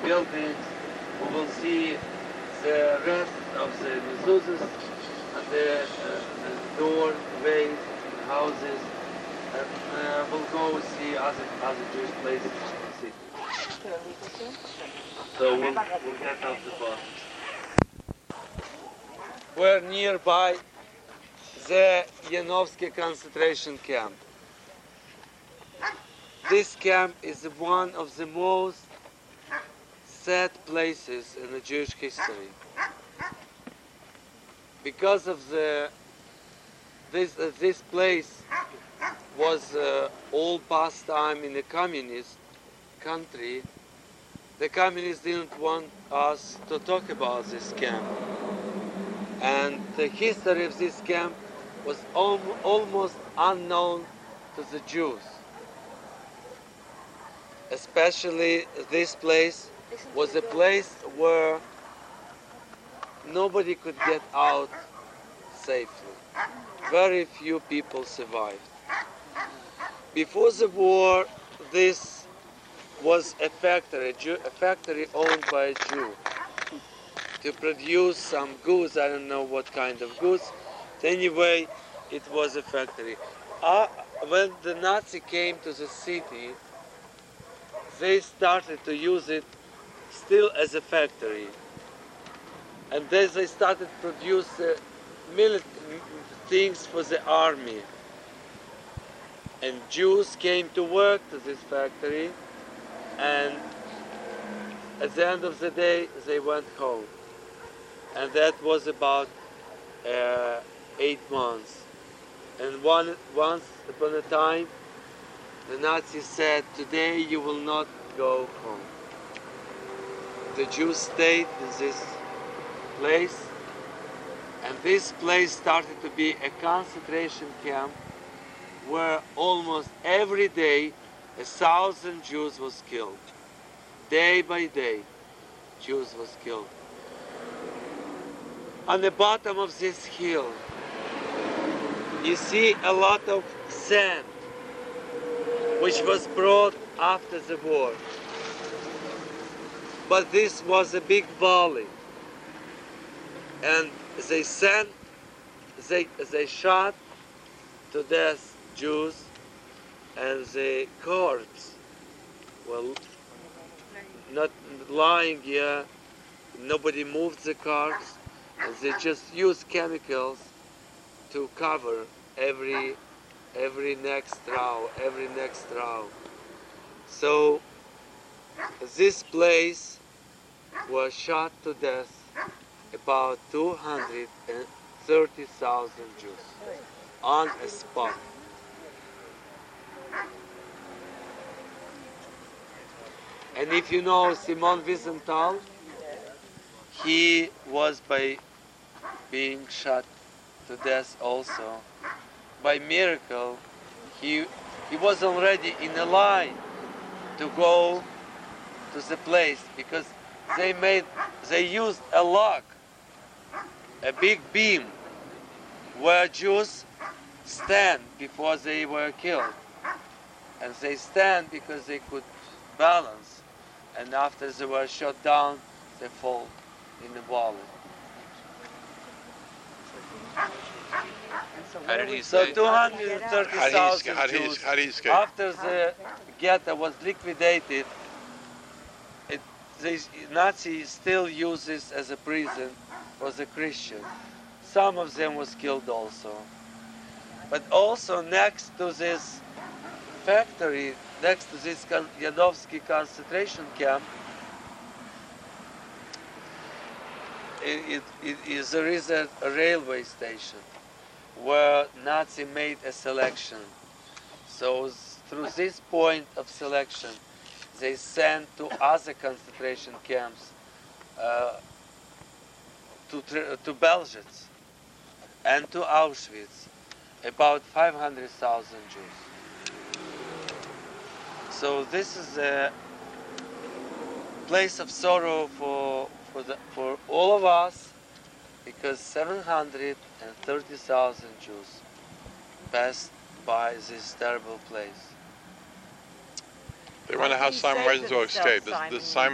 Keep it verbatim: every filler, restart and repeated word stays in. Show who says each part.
Speaker 1: buildings. We will see the rest of the mezuzahs and the, uh, the doorways, houses, and uh, we'll go see other, other Jewish places in the city. So we'll, we'll get off the bus. We're nearby the Yanovsky concentration camp. This camp is one of the most sad places in the Jewish history. Because of the this uh, this place was uh, all past time in a communist country. The communists didn't want us to talk about this camp, and the history of this camp was al almost unknown to the Jews. Especially this place was a place where nobody could get out safely. Very few people survived. Before the war, this was a factory, a factory owned by a Jew to produce some goods. I don't know what kind of goods. Anyway, it was a factory. Uh, when the Nazi came to the city, they started to use it still as a factory. And then they started to produce uh, military things for the army. And Jews came to work to this factory, and at the end of the day, they went home. And that was about uh, eight months. And one, once upon a time, the Nazis said, today you will not go home. The Jews stayed in this place, and this place started to be a concentration camp where almost every day a thousand Jews was killed. Day by day, Jews was killed. On the bottom of this hill, you see a lot of sand, which was brought after the war. But this was a big valley, and they sent, they, they shot to death Jews, and the corpse were not lying here. Nobody moved the corpse, and they just used chemicals to cover every every next row, every next row. So this place was shot to death about two hundred thirty thousand Jews on a spot. And if you know Simon Wiesenthal, he was by being shot to death also. By miracle, he, he was already in a line to go to the place, because they made, they used a lock, a big beam, where Jews stand before they were killed. And they stand because they could balance, and after they were shot down, they fall in the valley.
Speaker 2: How did he
Speaker 1: So
Speaker 2: escape?
Speaker 1: two hundred thirty thousand
Speaker 2: How did he,
Speaker 1: Jews,
Speaker 2: how did he escape?
Speaker 1: after the ghetto was liquidated, it, the Nazis still use this as a prison for the Christians. Some of them was killed also. But also next to this factory, next to this Yanovsky concentration camp, it, it, it is, there is a, a railway station where Nazi made a selection. So through this point of selection, they sent to other concentration camps, uh, to, to Belzec and to Auschwitz, about five hundred thousand Jews. So this is a place of sorrow for, for, the, for all of us, because seven hundred thirty thousand Jews passed by this terrible place.
Speaker 2: They wonder how Simon Wiesenthal escaped. Does, does Simon